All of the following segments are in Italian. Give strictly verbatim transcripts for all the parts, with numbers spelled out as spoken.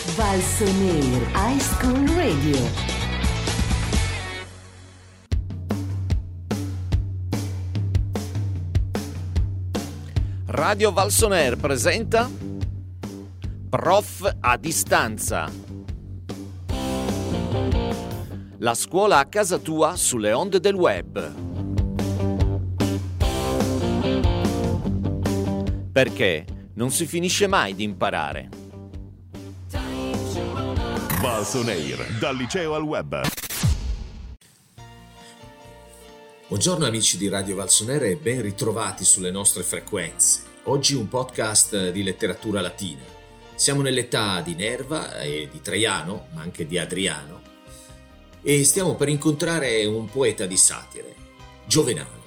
Valsoneer High School Radio. Radio Valsoneer presenta Prof a distanza. La scuola a casa tua sulle onde del web. Perché non si finisce mai di imparare. Valsoneer, dal liceo al web. Buongiorno amici di Radio Valsoneer e ben ritrovati sulle nostre frequenze. Oggi un podcast di letteratura latina. Siamo nell'età di Nerva e di Traiano, ma anche di Adriano, e stiamo per incontrare un poeta di satire, Giovenale.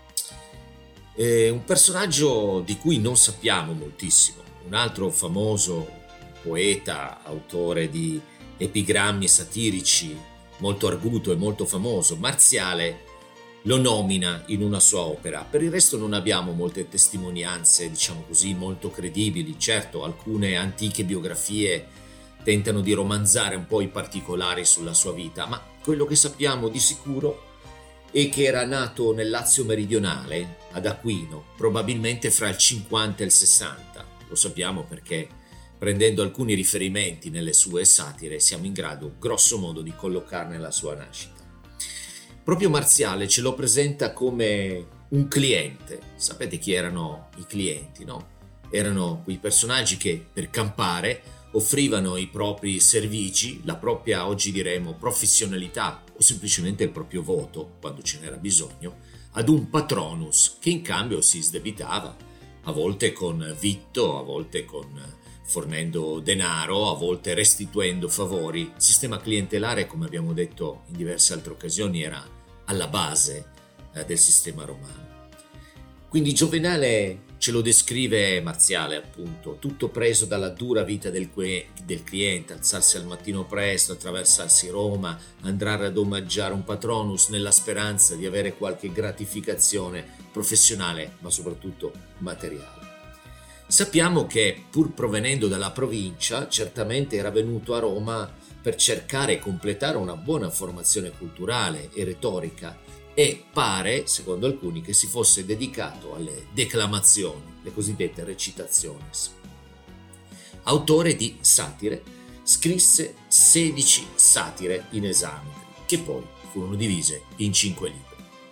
È un personaggio di cui non sappiamo moltissimo. Un altro famoso poeta, autore di epigrammi satirici, molto arguto e molto famoso, Marziale, lo nomina in una sua opera. Per il resto non abbiamo molte testimonianze, diciamo così, molto credibili. Certo, alcune antiche biografie tentano di romanzare un po' i particolari sulla sua vita, ma quello che sappiamo di sicuro è che era nato nel Lazio meridionale, ad Aquino, probabilmente fra il cinquanta e il sessanta. Lo sappiamo perché, prendendo alcuni riferimenti nelle sue satire, siamo in grado, grosso modo, di collocarne la sua nascita. Proprio Marziale ce lo presenta come un cliente. Sapete chi erano i clienti, no? Erano quei personaggi che, per campare, offrivano i propri servigi, la propria, oggi diremo, professionalità o semplicemente il proprio voto, quando ce n'era bisogno, ad un patronus che in cambio si sdebitava, a volte con vitto, a volte con fornendo denaro, a volte restituendo favori. Il sistema clientelare, come abbiamo detto in diverse altre occasioni, era alla base eh, del sistema romano. Quindi Giovenale ce lo descrive Marziale, appunto, tutto preso dalla dura vita del, que- del cliente, alzarsi al mattino presto, attraversarsi Roma, andare ad omaggiare un patronus nella speranza di avere qualche gratificazione professionale, ma soprattutto materiale. Sappiamo che, pur provenendo dalla provincia, certamente era venuto a Roma per cercare e completare una buona formazione culturale e retorica, e pare, secondo alcuni, che si fosse dedicato alle declamazioni, le cosiddette recitationes. Autore di satire, scrisse sedici satire in esame, che poi furono divise in cinque libri.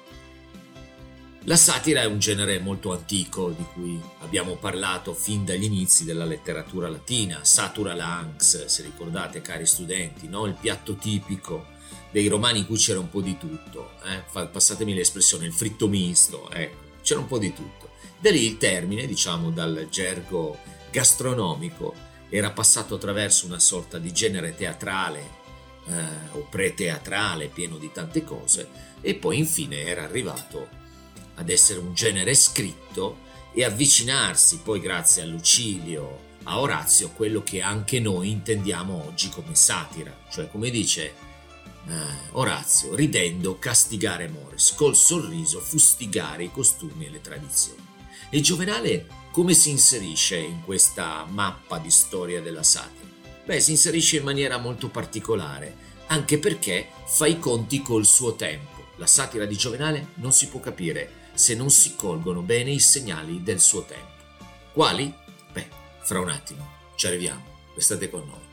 La satira è un genere molto antico di cui abbiamo parlato fin dagli inizi della letteratura latina. Satura lanx, se ricordate cari studenti, no? Il piatto tipico dei romani in cui c'era un po' di tutto, eh? Passatemi l'espressione, il fritto misto, ecco, c'era un po' di tutto. Da lì il termine, diciamo dal gergo gastronomico, era passato attraverso una sorta di genere teatrale eh, o preteatrale pieno di tante cose, e poi infine era arrivato ad essere un genere scritto e avvicinarsi poi, grazie a Lucilio, a Orazio, quello che anche noi intendiamo oggi come satira, cioè, come dice eh, Orazio, ridendo castigare mores, col sorriso fustigare i costumi e le tradizioni. E Giovenale come si inserisce in questa mappa di storia della satira? Beh, si inserisce in maniera molto particolare, anche perché fa i conti col suo tempo. La satira di Giovenale non si può capire se non si colgono bene i segnali del suo tempo. Quali? Beh, fra un attimo ci arriviamo. Restate con noi.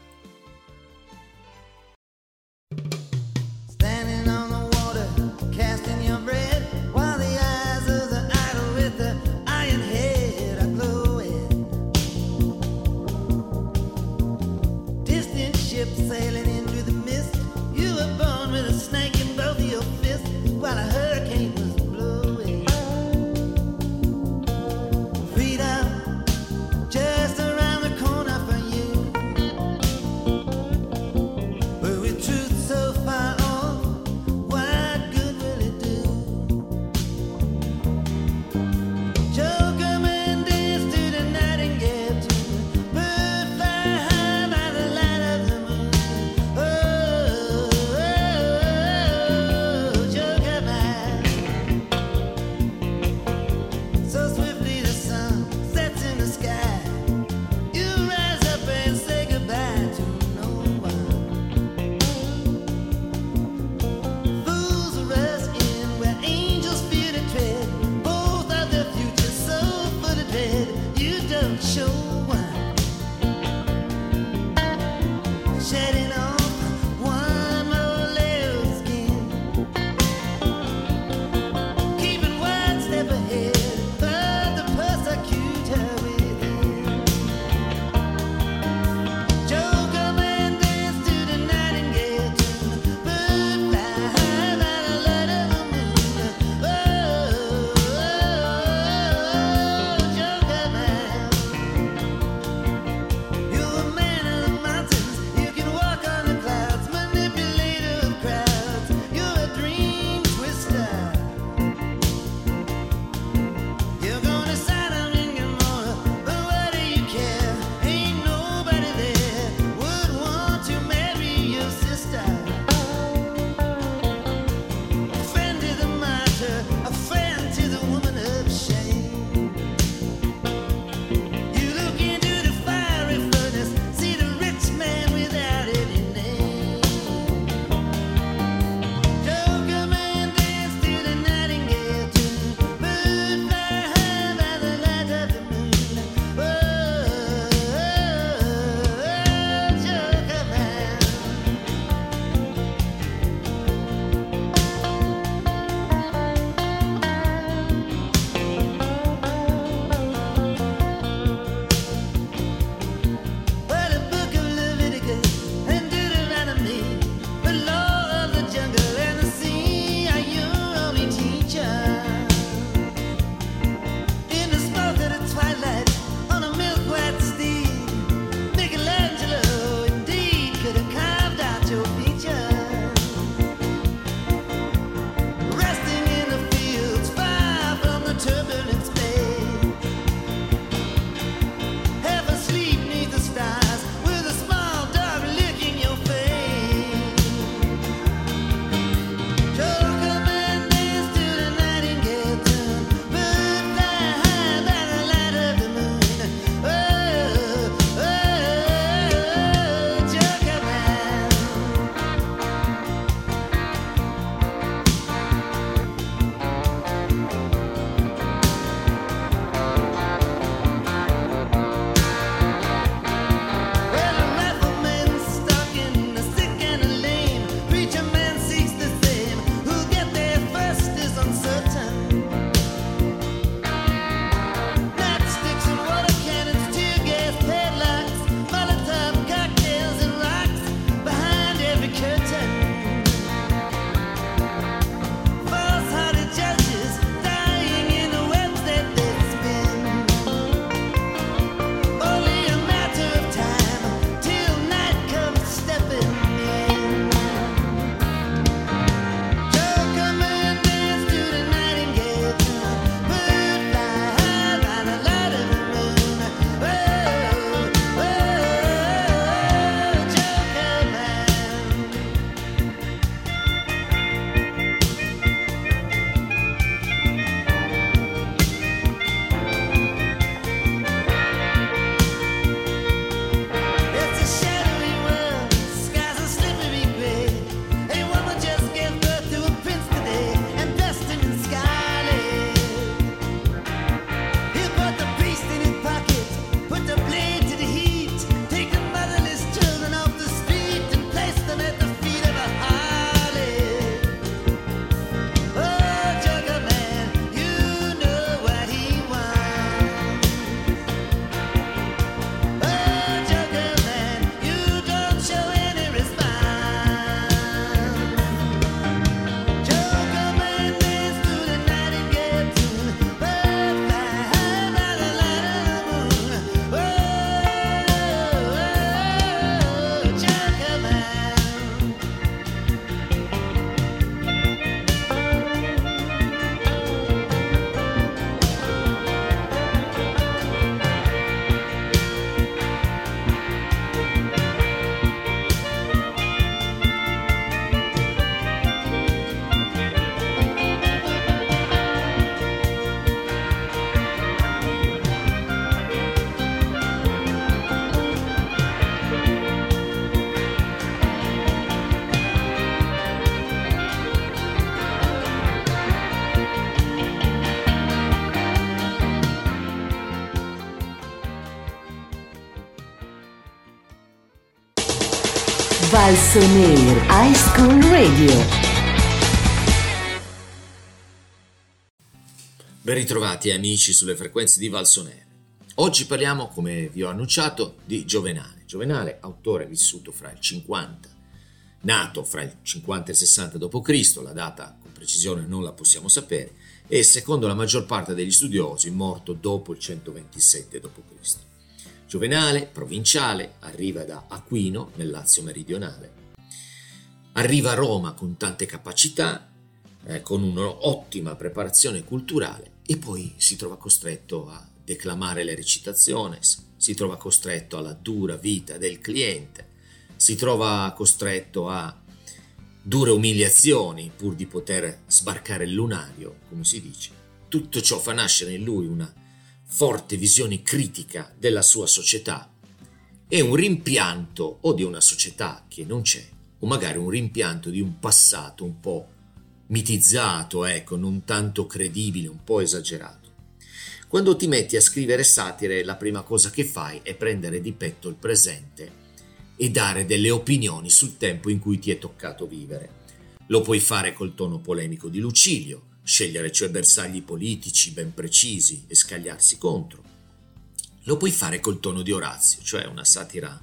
Just around the corner for you. Valsonair High School Radio. Ben ritrovati amici sulle frequenze di Valsonair. Oggi parliamo, come vi ho annunciato, di Giovenale. Giovenale, autore vissuto fra il cinquanta, nato fra il cinquanta e il sessanta dopo Cristo, la data con precisione non la possiamo sapere, e secondo la maggior parte degli studiosi morto dopo il centoventisette dopo Cristo. Giovenale, provinciale, arriva da Aquino, nel Lazio meridionale. Arriva a Roma con tante capacità, eh, con un'ottima preparazione culturale, e poi si trova costretto a declamare le recitazioni, si trova costretto alla dura vita del cliente, si trova costretto a dure umiliazioni pur di poter sbarcare il lunario, come si dice. Tutto ciò fa nascere in lui una forte visione critica della sua società e un rimpianto o di una società che non c'è, o magari un rimpianto di un passato un po' mitizzato, ecco, non tanto credibile, un po' esagerato. Quando ti metti a scrivere satire, la prima cosa che fai è prendere di petto il presente e dare delle opinioni sul tempo in cui ti è toccato vivere. Lo puoi fare col tono polemico di Lucilio, scegliere cioè bersagli politici ben precisi e scagliarsi contro. Lo puoi fare col tono di Orazio, cioè una satira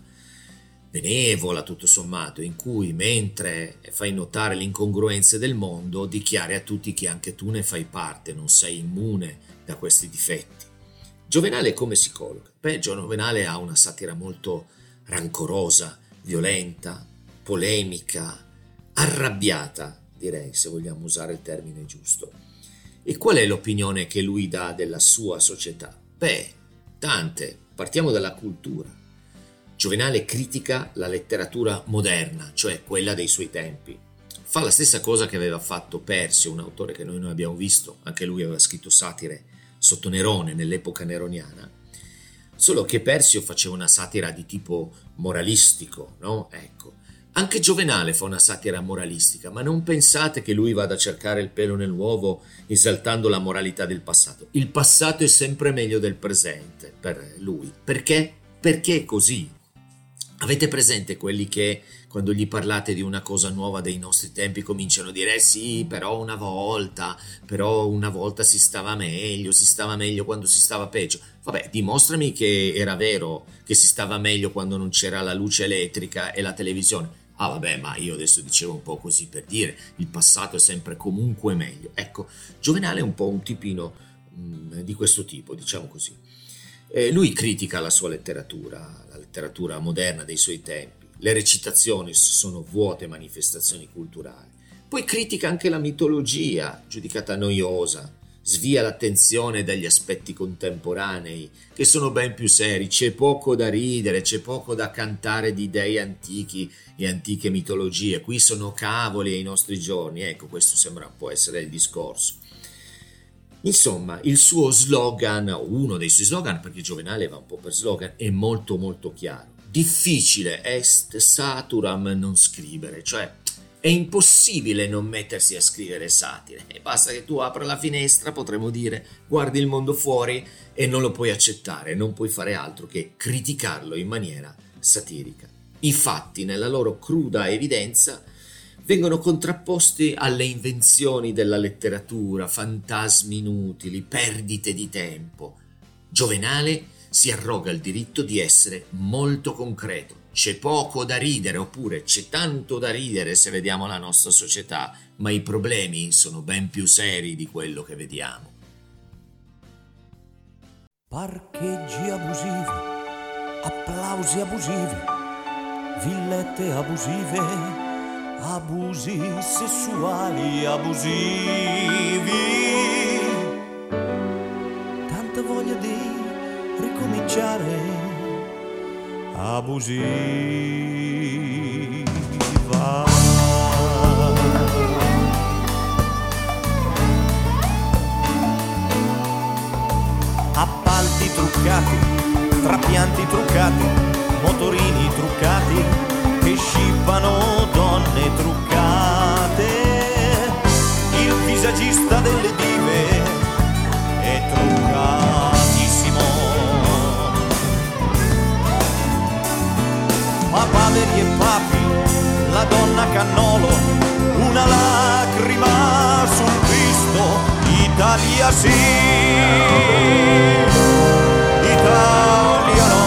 benevola tutto sommato, in cui mentre fai notare le incongruenze del mondo dichiari a tutti che anche tu ne fai parte, non sei immune da questi difetti. Giovenale come si colloca? Beh, Giovenale ha una satira molto rancorosa, violenta, polemica, arrabbiata, direi, se vogliamo usare il termine giusto. E qual è l'opinione che lui dà della sua società? Beh, tante. Partiamo dalla cultura. Giovenale critica la letteratura moderna, cioè quella dei suoi tempi. Fa la stessa cosa che aveva fatto Persio, un autore che noi non abbiamo visto, anche lui aveva scritto satire sotto Nerone nell'epoca neroniana, solo che Persio faceva una satira di tipo moralistico, no? Ecco. Anche Giovenale fa una satira moralistica, ma non pensate che lui vada a cercare il pelo nell'uovo esaltando la moralità del passato. Il passato è sempre meglio del presente per lui. Perché? Perché è così. Avete presente quelli che quando gli parlate di una cosa nuova dei nostri tempi cominciano a dire eh sì, però una volta, però una volta si stava meglio, si stava meglio quando si stava peggio. Vabbè, dimostrami che era vero che si stava meglio quando non c'era la luce elettrica e la televisione. Ah vabbè, ma io adesso dicevo un po' così per dire, il passato è sempre comunque meglio. Ecco, Giovenale è un po' un tipino mh, di questo tipo, diciamo così. Eh, lui critica la sua letteratura, la letteratura moderna dei suoi tempi. Le recitazioni sono vuote manifestazioni culturali. Poi critica anche la mitologia, giudicata noiosa, svia l'attenzione dagli aspetti contemporanei, che sono ben più seri. C'è poco da ridere, c'è poco da cantare di dei antichi e antiche mitologie. Qui sono cavoli ai nostri giorni. Ecco, questo sembra può essere il discorso. Insomma, il suo slogan, uno dei suoi slogan, perché Giovenale va un po' per slogan, è molto molto chiaro. Difficile est saturam non scrivere, cioè è impossibile non mettersi a scrivere satire. E basta che tu apra la finestra, potremmo dire, guardi il mondo fuori e non lo puoi accettare, non puoi fare altro che criticarlo in maniera satirica. I fatti, nella loro cruda evidenza, vengono contrapposti alle invenzioni della letteratura, fantasmi inutili, perdite di tempo. Giovenale si arroga il diritto di essere molto concreto. C'è poco da ridere, oppure c'è tanto da ridere se vediamo la nostra società, ma i problemi sono ben più seri di quello che vediamo. Parcheggi abusivi, applausi abusivi, villette abusive, abusi sessuali abusivi, tanta voglia di ricominciare abusiva. Appalti truccati, trapianti truccati, motorini truccati che scippano donne truccate. Il visagista delle dive è truccatissimo. Papaveri e papi la donna Cannolo, una lacrima sul Cristo, Italia sì, Italia no.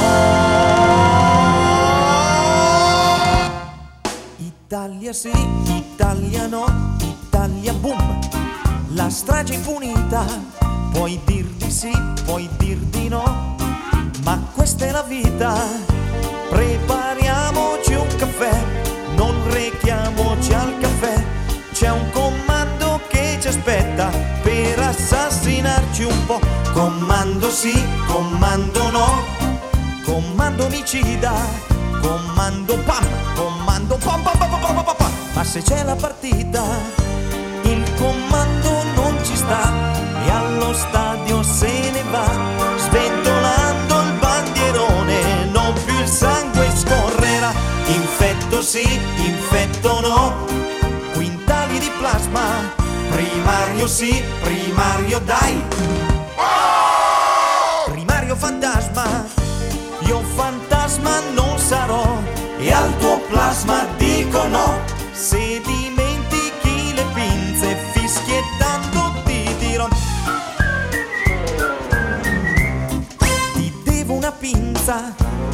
Italia sì, Italia no, Italia boom, la strage impunita, puoi dir di sì, puoi dir di no, ma questa è la vita, prepariamoci un caffè, non rechiamoci al caffè, c'è un comando che ci aspetta per assassinarci un po', comando sì, comando no, comando omicida, comando pam, comando pam pam pam pam pam pam pam. Ma se c'è la partita, il comando non ci sta e allo stadio se ne va, sventolando il bandierone, non più il sangue scorrerà. Infetto sì, infetto no, quintali di plasma, primario sì, primario dai, primario fantasma, io fantasma non sarò e al tuo plasma dico no. Se dimentichi le pinze fischiettando ti dirò, ti devo una pinza,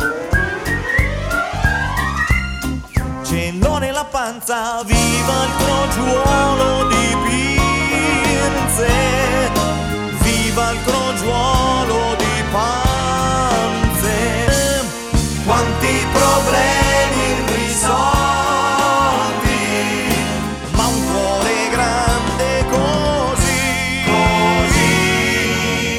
ce l'ho nella panza, viva il crogiuolo di pinze, viva il crogiuolo di panze, quanti problemi irrisolti, ma un cuore grande così, così,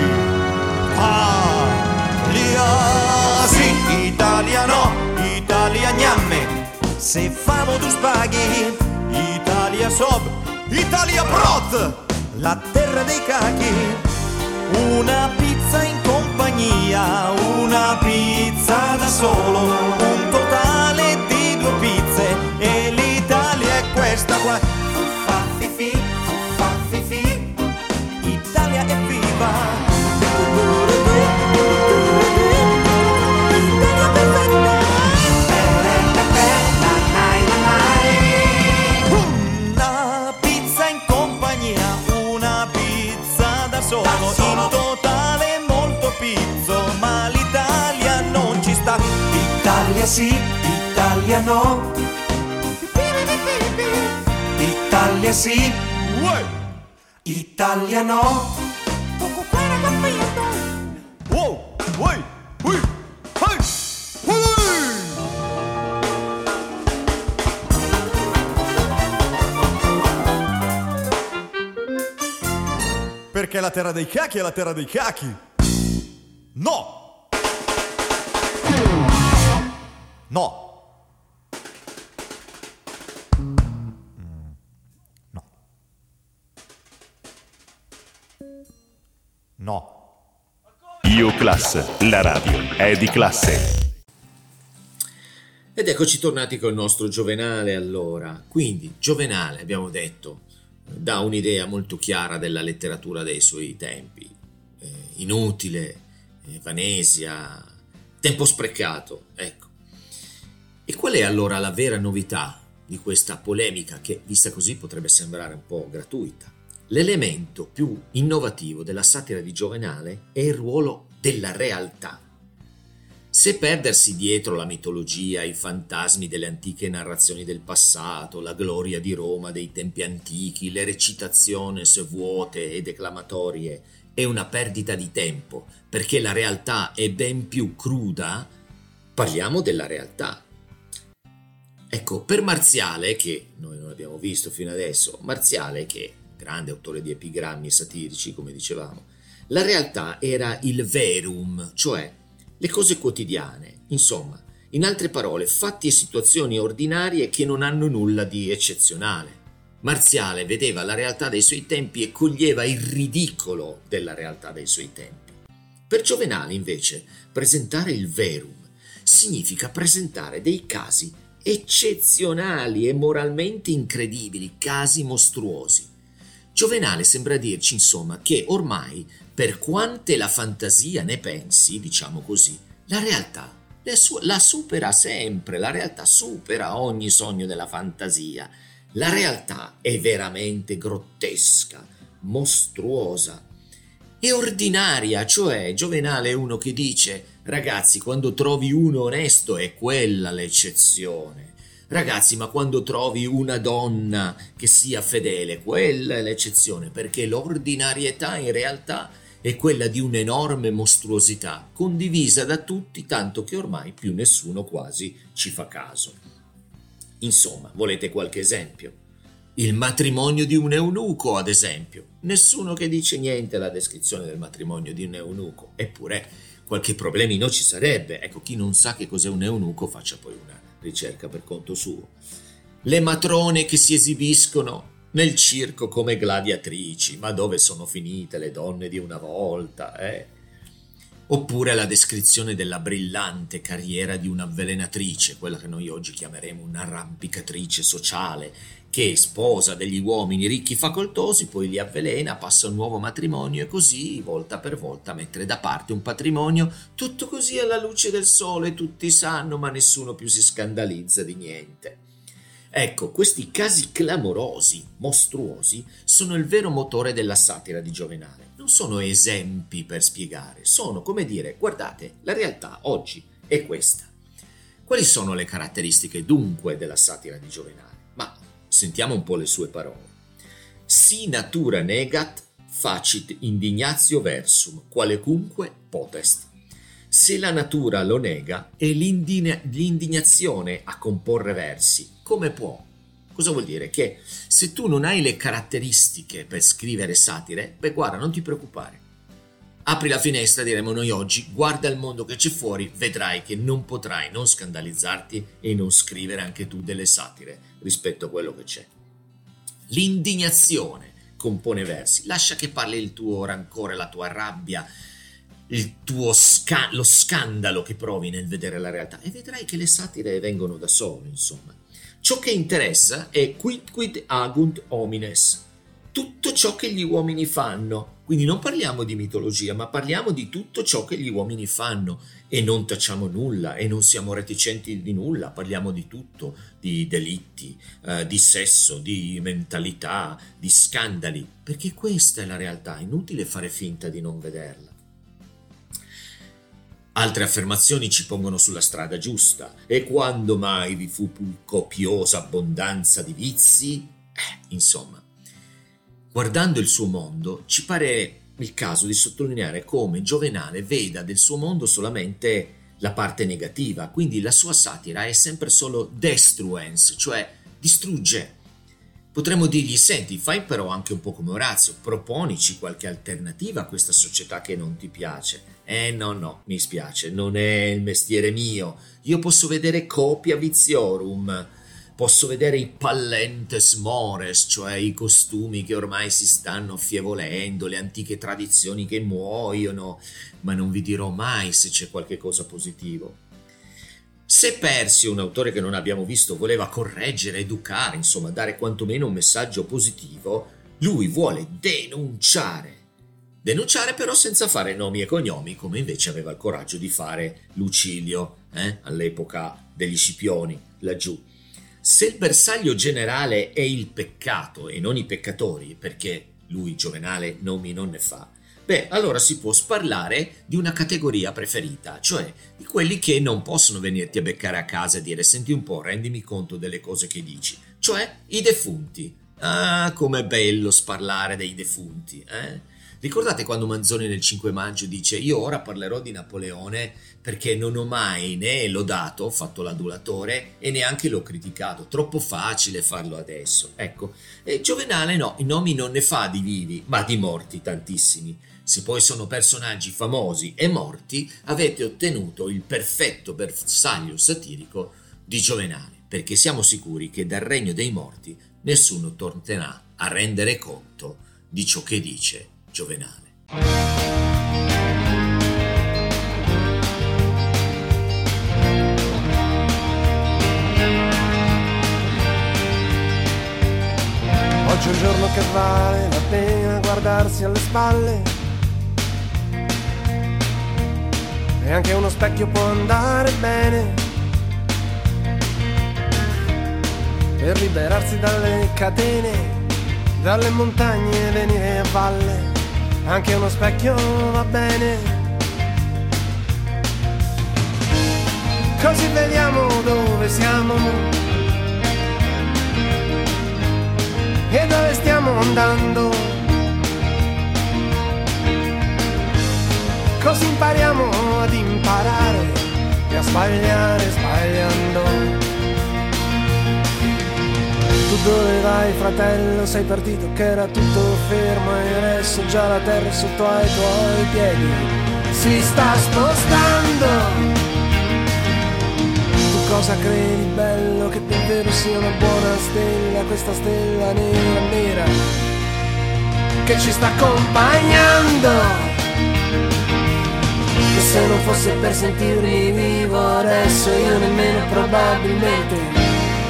Italia sì, Italia no, Italia gnamme, se famo tu spaghi, Italia sob, Italia prot, la terra dei cachi, una pizza in compagnia, una pizza da solo, un totale di due pizze e l'Italia è questa qua. Fuffa fifi, fuffa fifi, Italia è viva, Italia perfetta. Una pizza in compagnia, una pizza da solo, in totale molto pizzo, ma l'Italia non ci sta. Italia sì, Italia no, Italia sì, Italia no. Wow, uè, uè, uè, uè. Perché la terra dei cachi è la terra dei cachi. No! No! No. No. Io Class, la radio è di classe. Ed eccoci tornati col nostro Giovenale allora. Quindi Giovenale, abbiamo detto, dà un'idea molto chiara della letteratura dei suoi tempi. Eh, inutile, eh, vanesia, tempo sprecato, ecco. E qual è allora la vera novità di questa polemica che, vista così, potrebbe sembrare un po' gratuita? L'elemento più innovativo della satira di Giovenale è il ruolo della realtà. Se perdersi dietro la mitologia, i fantasmi delle antiche narrazioni del passato, la gloria di Roma dei tempi antichi, le recitationes vuote e declamatorie è una perdita di tempo, perché la realtà è ben più cruda, parliamo della realtà. Ecco, per Marziale, che noi non abbiamo visto fino adesso, Marziale, che è grande autore di epigrammi satirici, come dicevamo, la realtà era il verum, cioè le cose quotidiane, insomma, in altre parole, fatti e situazioni ordinarie che non hanno nulla di eccezionale. Marziale vedeva la realtà dei suoi tempi e coglieva il ridicolo della realtà dei suoi tempi. Per Giovenale, invece, presentare il verum significa presentare dei casi eccezionali e moralmente incredibili, casi mostruosi. Giovenale sembra dirci, insomma, che ormai, per quante la fantasia ne pensi, diciamo così, la realtà la supera sempre, la realtà supera ogni sogno della fantasia. La realtà è veramente grottesca, mostruosa e ordinaria, cioè Giovenale è uno che dice: ragazzi, quando trovi uno onesto è quella l'eccezione. Ragazzi, ma quando trovi una donna che sia fedele, quella è l'eccezione, perché l'ordinarietà in realtà è quella di un'enorme mostruosità, condivisa da tutti, tanto che ormai più nessuno quasi ci fa caso. Insomma, volete qualche esempio? Il matrimonio di un eunuco, ad esempio. Nessuno che dice niente alla descrizione del matrimonio di un eunuco, eppure qualche problemino ci sarebbe. Ecco, chi non sa che cos'è un eunuco faccia poi una ricerca per conto suo. Le matrone che si esibiscono nel circo come gladiatrici, ma dove sono finite le donne di una volta, eh? Oppure la descrizione della brillante carriera di un'avvelenatrice, quella che noi oggi chiameremo un'arrampicatrice sociale, che sposa degli uomini ricchi facoltosi, poi li avvelena, passa un nuovo matrimonio e così, volta per volta, mettere da parte un patrimonio, tutto così alla luce del sole, tutti sanno, ma nessuno più si scandalizza di niente. Ecco, questi casi clamorosi, mostruosi, sono il vero motore della satira di Giovenale. Non sono esempi per spiegare, sono come dire: guardate, la realtà oggi è questa. Quali sono le caratteristiche dunque della satira di Giovenale? Ma sentiamo un po' le sue parole. Si natura negat, facit indignatio versum, qualecunque potest. Se la natura lo nega, è l'indigna- l'indignazione a comporre versi. Come può? Cosa vuol dire? Che se tu non hai le caratteristiche per scrivere satire, beh guarda, non ti preoccupare. Apri la finestra, diremo noi oggi, guarda il mondo che c'è fuori, vedrai che non potrai non scandalizzarti e non scrivere anche tu delle satire rispetto a quello che c'è. L'indignazione compone versi, lascia che parli il tuo rancore, la tua rabbia, il tuo sca- lo scandalo che provi nel vedere la realtà, e vedrai che le satire vengono da sole, insomma. Ciò che interessa è quid quid agunt homines, tutto ciò che gli uomini fanno. Quindi non parliamo di mitologia, ma parliamo di tutto ciò che gli uomini fanno, e non tacciamo nulla e non siamo reticenti di nulla, parliamo di tutto, di delitti, eh, di sesso, di mentalità, di scandali, perché questa è la realtà, è inutile fare finta di non vederla. Altre affermazioni ci pongono sulla strada giusta. E quando mai vi fu copiosa abbondanza di vizi? Eh, insomma, guardando il suo mondo, ci pare il caso di sottolineare come Giovenale veda del suo mondo solamente la parte negativa, quindi la sua satira è sempre solo destruens, cioè distrugge. Potremmo dirgli: senti, fai però anche un po' come Orazio, proponici qualche alternativa a questa società che non ti piace. Eh no, no, mi spiace, non è il mestiere mio. Io posso vedere copia viziorum, posso vedere i pallentes mores, cioè i costumi che ormai si stanno affievolendo, le antiche tradizioni che muoiono, ma non vi dirò mai se c'è qualche cosa positivo. Se Persio, un autore che non abbiamo visto, voleva correggere, educare, insomma dare quantomeno un messaggio positivo, lui vuole denunciare. Denunciare però senza fare nomi e cognomi, come invece aveva il coraggio di fare Lucilio, eh, all'epoca degli Scipioni, laggiù. Se il bersaglio generale è il peccato e non i peccatori, perché lui, Giovenale, nomi non ne fa, beh, allora si può parlare di una categoria preferita, cioè di quelli che non possono venirti a beccare a casa e dire: senti un po', rendimi conto delle cose che dici, cioè i defunti. Ah, com'è bello sparlare dei defunti, eh? Ricordate quando Manzoni nel cinque maggio dice: io ora parlerò di Napoleone perché non ho mai né lodato, fatto l'adulatore, e neanche l'ho criticato, troppo facile farlo adesso. Ecco, e Giovenale no, i nomi non ne fa di vivi, ma di morti tantissimi. Se poi sono personaggi famosi e morti, avete ottenuto il perfetto bersaglio satirico di Giovenale, perché siamo sicuri che dal regno dei morti nessuno tornerà a rendere conto di ciò che dice Giovenale. Oggi è un giorno che vale la pena guardarsi alle spalle e anche uno specchio può andare bene per liberarsi dalle catene, dalle montagne venire a valle, anche uno specchio va bene, così vediamo dove siamo e dove stiamo andando, così impariamo ad imparare e a sbagliare sbagliando. Tu dove vai, fratello? Sei partito che era tutto fermo e adesso già la terra sotto ai tuoi piedi si sta spostando. Tu cosa credi bello che davvero sia una buona stella, questa stella nera nera che ci sta accompagnando? E se non fosse per sentirmi vivo adesso io nemmeno probabilmente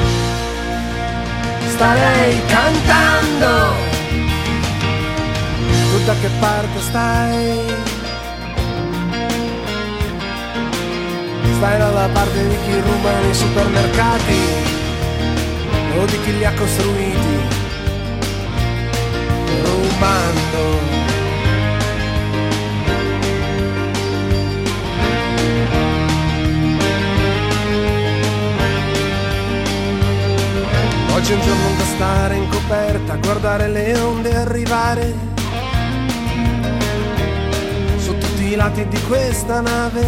starei cantando. Tu da che parte stai? Stai dalla parte di chi ruba nei supermercati o di chi li ha costruiti rubando? Oggi è un giorno da stare in coperta, guardare le onde arrivare su tutti i lati di questa nave,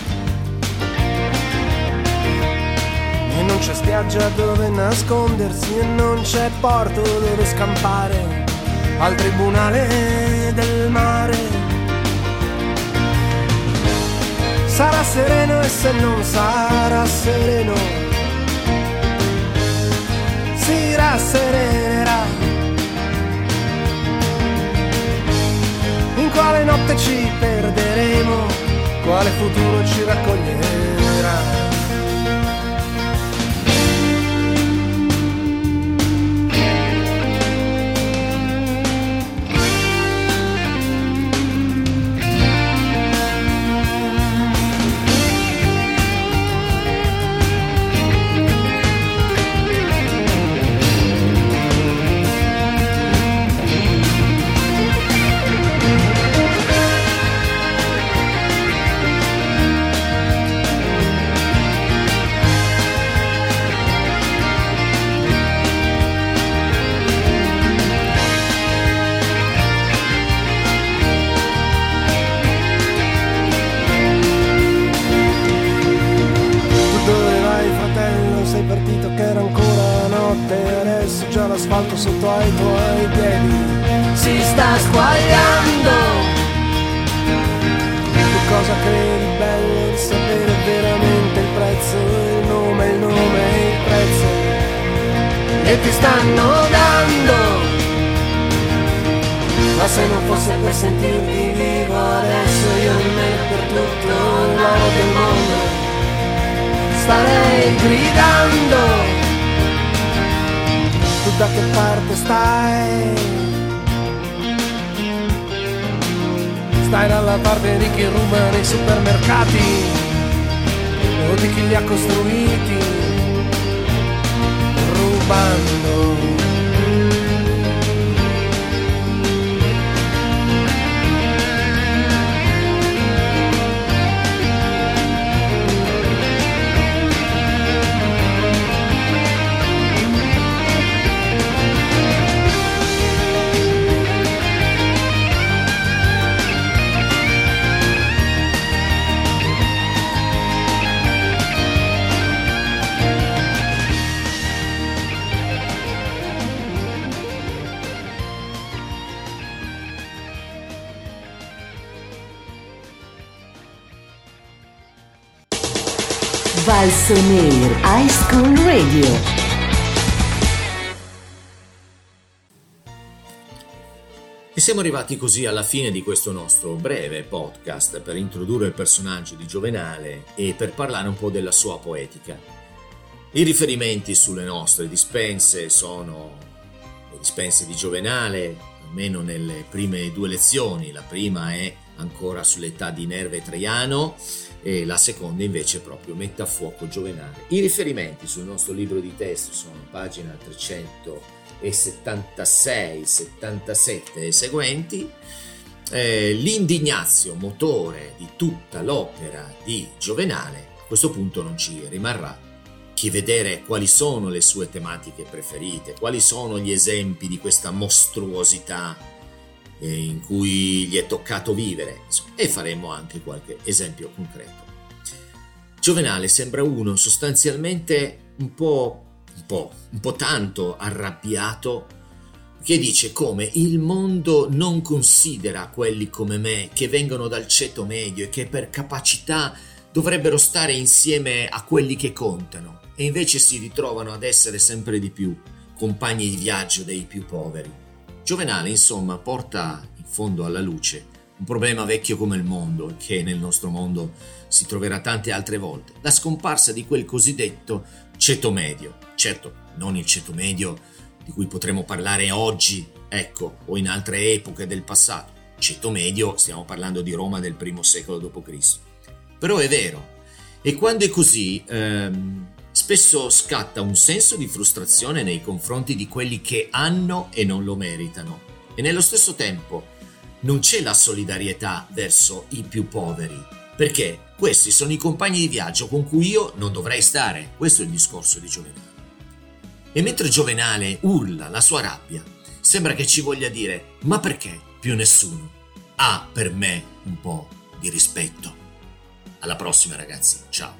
e non c'è spiaggia dove nascondersi e non c'è porto dove scampare al tribunale del mare. Sarà sereno e se non sarà sereno si rasserenerà. In quale notte ci perderemo, quale futuro ci raccoglierà. L'asfalto sotto ai tuoi piedi si sta squagliando. Tu cosa credi bello di sapere veramente il prezzo, il nome, il nome e il prezzo che ti stanno dando? Ma se non fosse per sentirti vivo adesso io nemmeno per tutto l'oro del mondo starei gridando. Tu da che parte stai? Stai dalla parte di chi ruba nei supermercati o di chi li ha costruiti rubando. Valsonair High School Radio. E siamo arrivati così alla fine di questo nostro breve podcast per introdurre il personaggio di Giovenale e per parlare un po' della sua poetica. I riferimenti sulle nostre dispense sono le dispense di Giovenale, almeno nelle prime due lezioni. La prima è ancora sull'età di Nerva e Traiano, e la seconda invece proprio mette a fuoco Giovenale. I riferimenti sul nostro libro di testo sono pagina trecentosettantasei settantasette e seguenti. Eh, l'indignazio motore di tutta l'opera di Giovenale, a questo punto non ci rimarrà che vedere quali sono le sue tematiche preferite, quali sono gli esempi di questa mostruosità eh, in cui gli è toccato vivere, insomma, e faremo anche qualche esempio concreto. Giovenale sembra uno sostanzialmente un po', un po', un po' tanto arrabbiato, che dice come il mondo non considera quelli come me che vengono dal ceto medio e che per capacità dovrebbero stare insieme a quelli che contano, e invece si ritrovano ad essere sempre di più compagni di viaggio dei più poveri. Giovenale, insomma, porta in fondo alla luce un problema vecchio come il mondo e che nel nostro mondo si troverà tante altre volte: la scomparsa di quel cosiddetto ceto medio. Certo, non il ceto medio di cui potremo parlare oggi, ecco, o in altre epoche del passato. Ceto medio, stiamo parlando di Roma del primo secolo dopo Cristo. Però è vero, e quando è così, ehm, spesso scatta un senso di frustrazione nei confronti di quelli che hanno e non lo meritano, e nello stesso tempo non c'è la solidarietà verso i più poveri, perché questi sono i compagni di viaggio con cui io non dovrei stare. Questo è il discorso di Giovenale. E mentre Giovenale urla la sua rabbia, sembra che ci voglia dire: ma perché più nessuno ha per me un po' di rispetto? Alla prossima, ragazzi, ciao.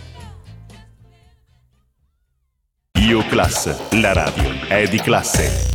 Io Class, la radio è di classe.